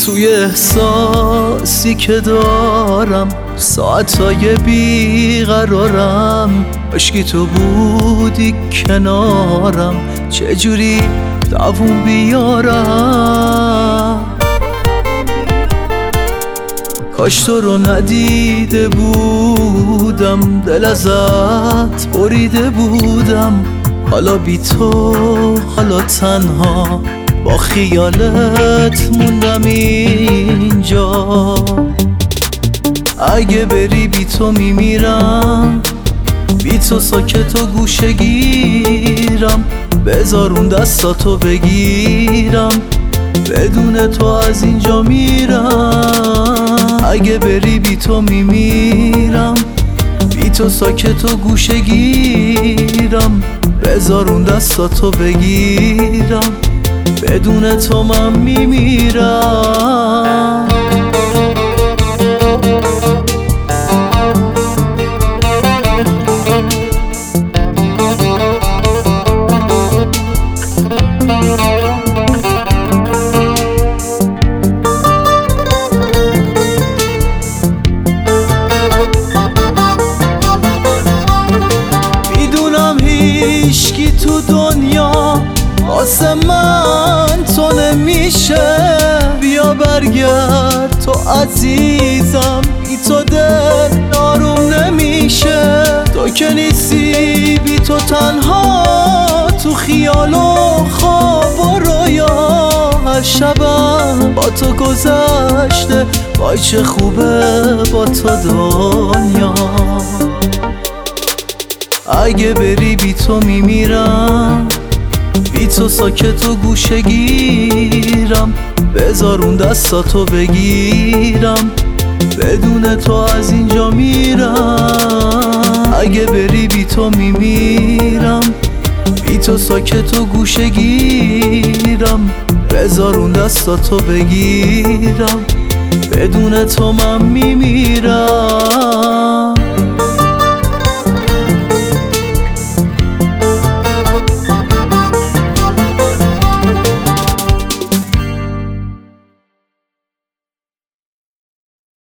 توی احساسی که دارم، ساعتهای بیقرارم، عشقی تو بودی کنارم، چجوری دووم بیارم؟ کاش تو رو ندیده بودم، دل ازت بریده بودم، حالا بی تو، حالا تنها با خیالت موندم اینجا. اگه بری بی تو میمیرم، بی تو ساکت و گوشه گیرم، بذار اون دستاتو بگیرم، بدون تو از اینجا میرم. اگه بری بی تو میمیرم، بی تو ساکت و گوشه گیرم، بذار اون دستاتو بگیرم، بدون تو من میمیرم. میدونم هیچکی تو دنیا واسه من تو نمیشه، بیا برگرد تو عزیزم، بی تو دل آروم نمیشه. تو که نیستی بی تو تنها، تو خیال و خواب و رویا، هر شبم با تو گذشته، وای چه خوبه با تو دنیا. اگه بری بی تو میمیرم، بی تو ساکت و گوشه گیرم، بذار اون دستاتو بگیرم، بدون تو از اینجا میرم. اگه بری بی تو میمیرم، بی تو ساکت و گوشه گیرم، بذار اون دستاتو بگیرم، بدون تو من میمیرم.